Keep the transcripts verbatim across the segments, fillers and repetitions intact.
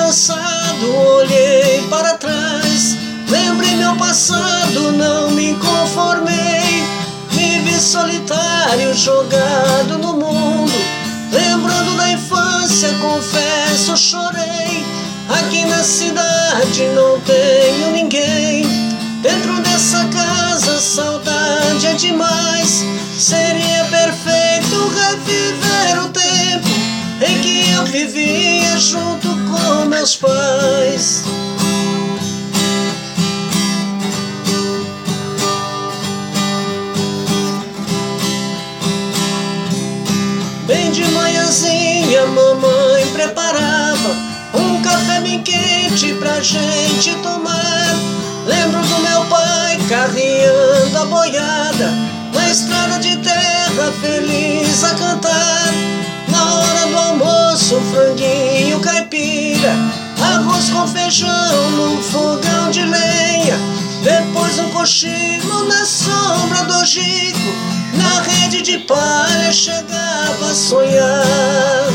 cansado, olhei para trás, lembrei meu passado, não me conformei. Me vi solitário, jogado no mundo, lembrando da infância, confesso, chorei. Aqui na cidade não tenho ninguém, dentro dessa casa saudade é demais. Seria perfeito reviver o tempo em que eu vivia junto com meus pais. Bem de manhãzinha mamãe preparava um café bem quente pra gente tomar. Lembro do meu pai carreando a boiada na estrada de terra, feliz a cantar. Na hora do almoço, franguinho caipira, arroz com feijão num fogão de lenha. Depois um cochilo na sombra do Chico, na rede de palha chegava a sonhar.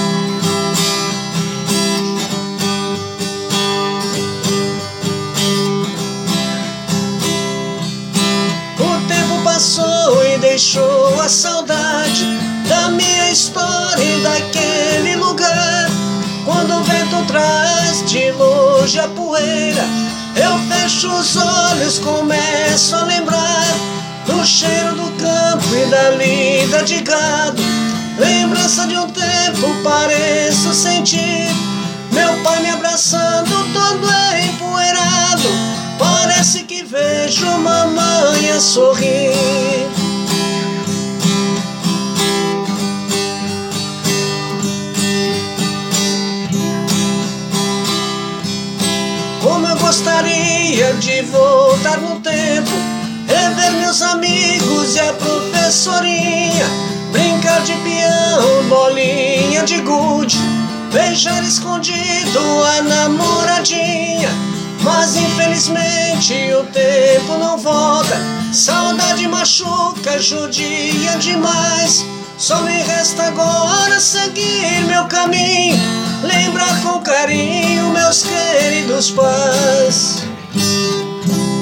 O tempo passou e deixou a saudade da minha história e daquele lugar. Quando o vento traz de longe a poeira, eu fecho os olhos, começo a lembrar do cheiro do campo e da lida de gado. Lembrança de um tempo pareço sentir meu pai me abraçando todo empoeirado. Parece que vejo mamãe a sorrir. Como eu gostaria de voltar no tempo, rever meus amigos e a professorinha, brincar de peão, bolinha de gude, beijar escondido a namoradinha. Mas infelizmente o tempo não volta, saudade machuca, judia demais. Só me resta agora seguir meu caminho, lembrar com carinho meus queridos pais.